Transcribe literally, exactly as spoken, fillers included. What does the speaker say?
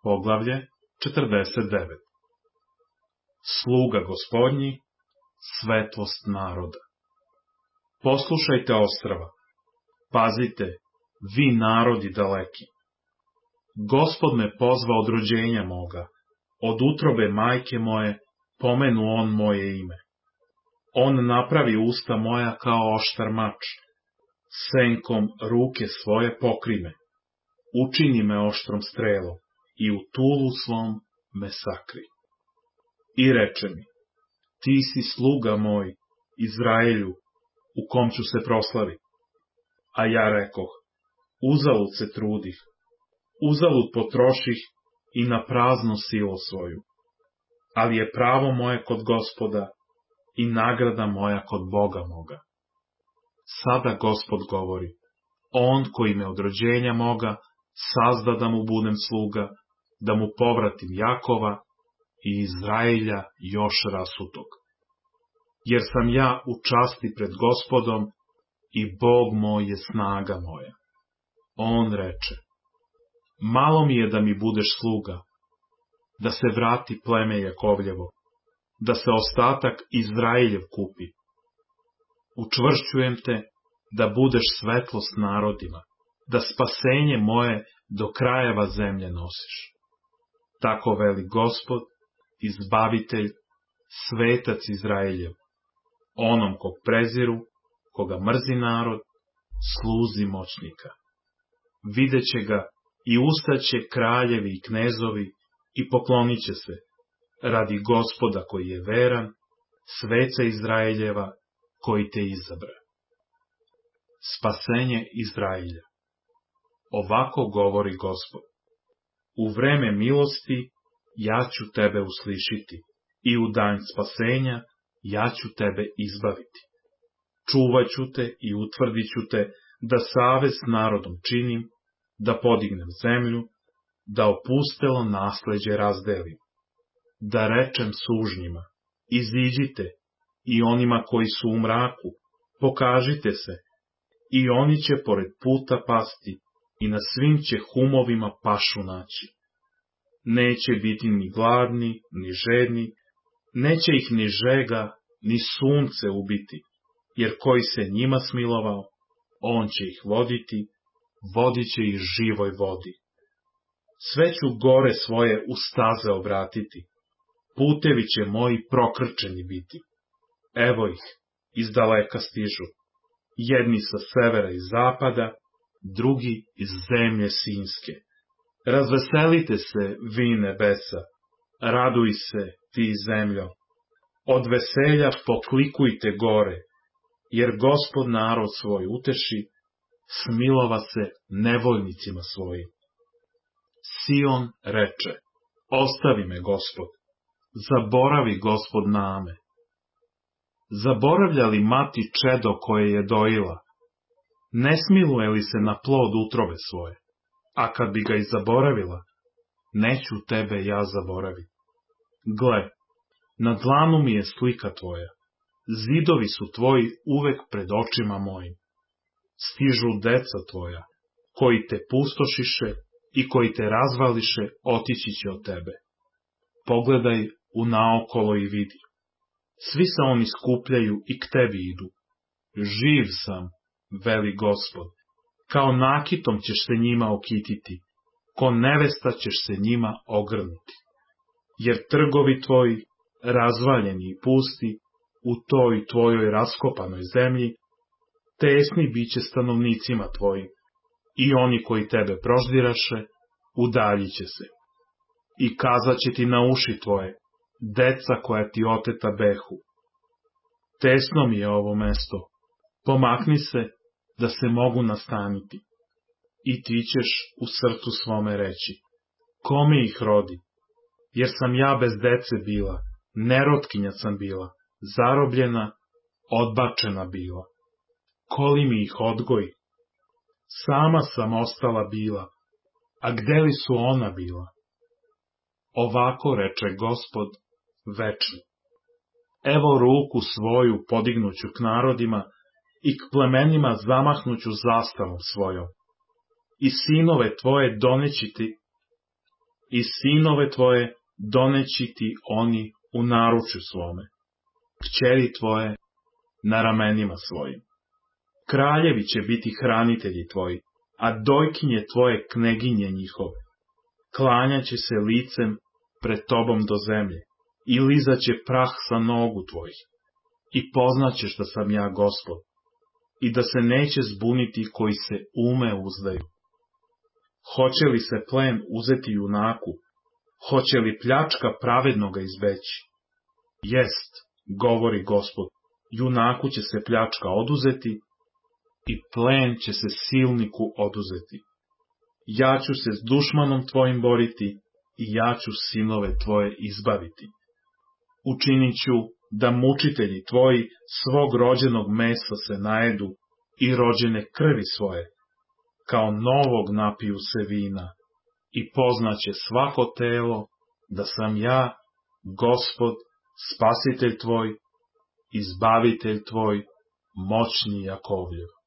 Poglavlje četrdeset devet. Sluga Gospodnji, svetlost naroda. Poslušajte ostrva, pazite, vi narodi daleki. Gospod me pozva od rođenja moga, od utrobe majke moje pomenu on moje ime. On napravi usta moja kao oštar mač, senkom ruke svoje pokri me, učini me oštrom strelom i u tulu svom me sakri. I reče mi, ti si sluga moj, Izraelju, u kom ću se proslaviti. A ja rekoh, uzalud se trudih, uzalud potroših i na prazno silu svoju. Ali je pravo moje kod Gospoda i nagrada moja kod Boga moga. Sada Gospod govori, on koji me od rođenja moga sazda da mu budem sluga, da mu povratim Jakova i Izraelja još rasutog. Jer sam ja u časti pred Gospodom i Bog moj je snaga moja. On reče, malo mi je da mi budeš sluga, da se vrati pleme Jakovljevo, da se ostatak Izraeljev kupi. Učvršćujem te da budeš svetlost narodima, da spasenje moje do krajeva zemlje nosiš. Tako veli Gospod, Izbavitelj, Svetac Izraeljev, onom kog preziru, koga mrzi narod, sluzi moćnika. Videće ga i ustaće kraljevi i knezovi i poklonit će se, radi Gospoda koji je veran, Sveca Izraeljeva koji te izabra. Spasenje Izraelja. Ovako govori Gospod. U vreme milosti ja ću tebe uslišiti i u dan spasenja ja ću tebe izbaviti. Čuvat ću te i utvrdit ću te da savez s narodom činim, da podignem zemlju, da opustelo nasleđe razdelim. Da rečem sužnjima, iziđite, i onima koji su u mraku, pokažite se, i oni će pored puta pasti, i na svim će humovima pašu naći. Neće biti ni gladni, ni žedni, neće ih ni žega, ni sunce ubiti, jer koji se njima smilovao, on će ih voditi, vodit će ih živoj vodi. Sve ću gore svoje u staze obratiti, putevi će moji prokrčeni biti. Evo ih, iz daleka stižu, jedni sa severa i zapada, drugi iz zemlje Sinjske. Razveselite se, vi nebesa, raduj se, ti zemljo. Od veselja poklikujte gore, jer Gospod narod svoj uteši, smilova se nevoljnicima svojim. Sion reče, ostavi me Gospod, zaboravi Gospod name. Zaboravlja li mati čedo koje je dojila? Ne smiluje li se na plod utrobe svoje? A kad bi ga i zaboravila, neću tebe ja zaboraviti. Gle, na dlanu mi je slika tvoja, zidovi su tvoji uvek pred očima mojim. Stižu deca tvoja, koji te pustošiše i koji te razvališe, otići će od tebe. Pogledaj u naokolo i vidi. Svi se oni skupljaju i k tebi idu. Živ sam, veli Gospod, kao nakitom ćeš se njima okititi, ko nevesta ćeš se njima ogrnuti. Jer trgovi tvoji, razvaljeni i pusti, u toj tvojoj raskopanoj zemlji, tesni biće stanovnicima tvojim, i oni koji tebe proždiraše, udaljit će se. I kazat će ti na uši tvoje, deca koja ti oteta behu. Tesno mi je ovo mesto, pomakni se, da se mogu nastaniti. I ti ćeš u srcu svome reći, kome ih rodi? Jer sam ja bez dece bila, nerotkinja sam bila, zarobljena, odbačena bila. Koli mi ih odgoji? Sama sam ostala bila, a gde li su ona bila? Ovako reče Gospod večni. Evo ruku svoju podignuću k narodima i k plemenima zamahnuću zastavom svojom. I sinove tvoje doneći ti, i sinove tvoje doneći ti oni u naručju svome, kćeri tvoje na ramenima svojim. Kraljevi će biti hranitelji tvoji, a dojkinje tvoje kneginje njihove. Klanjaće se licem pred tobom do zemlje i lizaće prah sa nogu tvojih. I poznaćeš da sam ja Gospod i da se neće zbuniti koji se ume uzdaju. Hoće li se plen uzeti junaku? Hoće li pljačka pravednoga izbeći? Jest, govori Gospod, junaku će se pljačka oduzeti i plen će se silniku oduzeti. Ja ću se s dušmanom tvojim boriti i ja ću sinove tvoje izbaviti. Učinit ću da mučitelji tvoji svog rođenog mesa se najedu i rođene krvi svoje, kao novog napiju se vina, i poznaće svako telo da sam ja, Gospod, spasitelj tvoj, izbavitelj tvoj, moćni Jakovljev.